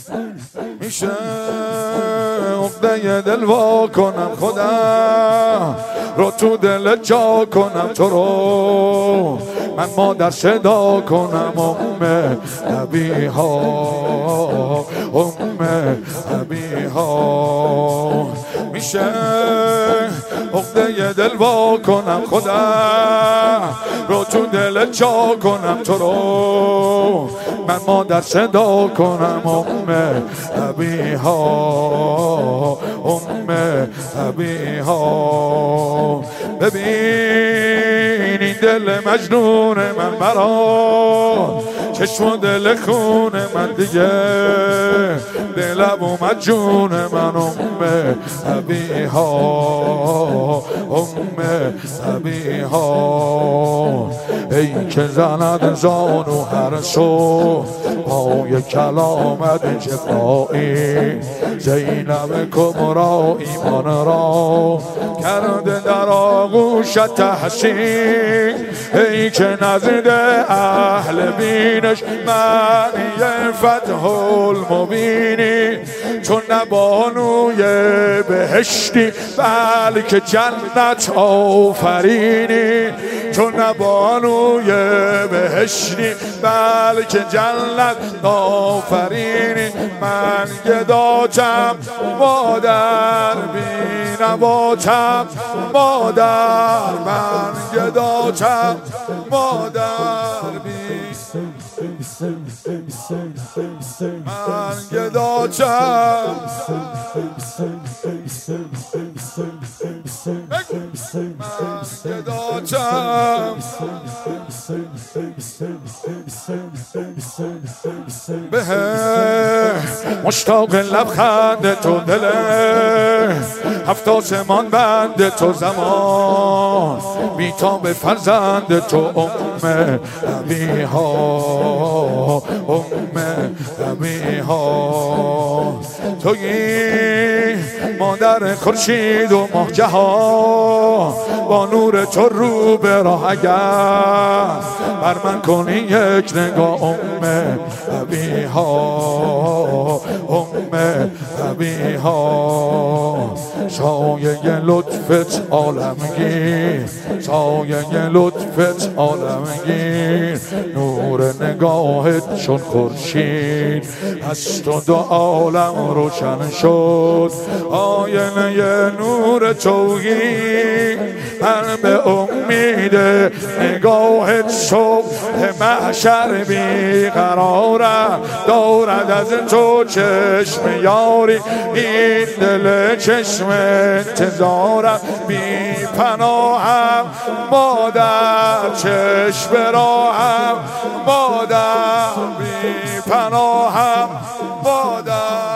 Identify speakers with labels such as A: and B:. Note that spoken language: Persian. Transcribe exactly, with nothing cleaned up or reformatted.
A: میشه عقده دل وا کنم خودم رو تو دل جا کنم تو رو من مادر صدا کنم ام نبیها ام نبیها میشه عقده دل وا کنم خودم رو تو دل جا کنم تو رو من مادر صدا کنم ام نبیها ام نبیها ببین این دل مجنون من مرا چشم و دل خون من دیگه دلم اومد جون من ام نبیها ام نبیها ای که زند زانو هر سو پای کلامت جبرائیل زینب کبرا ایمان را کرده در آغوش تحسین ای که نزد اهل بینش معنی فتح المبینی چون نبانوی بهشتی بلکه جنت آفرینی چون نبانوی بهشتی بلکه جنت آفرینی من گداچم مادر بی نباتم مادر من گداچم مادر بی من گداچم من گداچم به مشتاق لبخند تو دله هفت آسمان بند تو زمان بیتاب فرزند تو ام نبیها ام نبیها تویی مادر خورشید و ماه جهان با نور تو رو به راه اگر بر من کنی یک نگاه ام نبیها ام نبیها سایه لطفت عالمگیر سایه لطفت عالمگیر نور نگاهت چون خورشید از تو دو عالم روشن شد آینه نور توحید من به امید نگاهت صبح محشر بیقرارم دارد از تو چشم یاری این دل چشم انتظارم بی پناهم مادر چشم راهم مادر بی پناهم مادر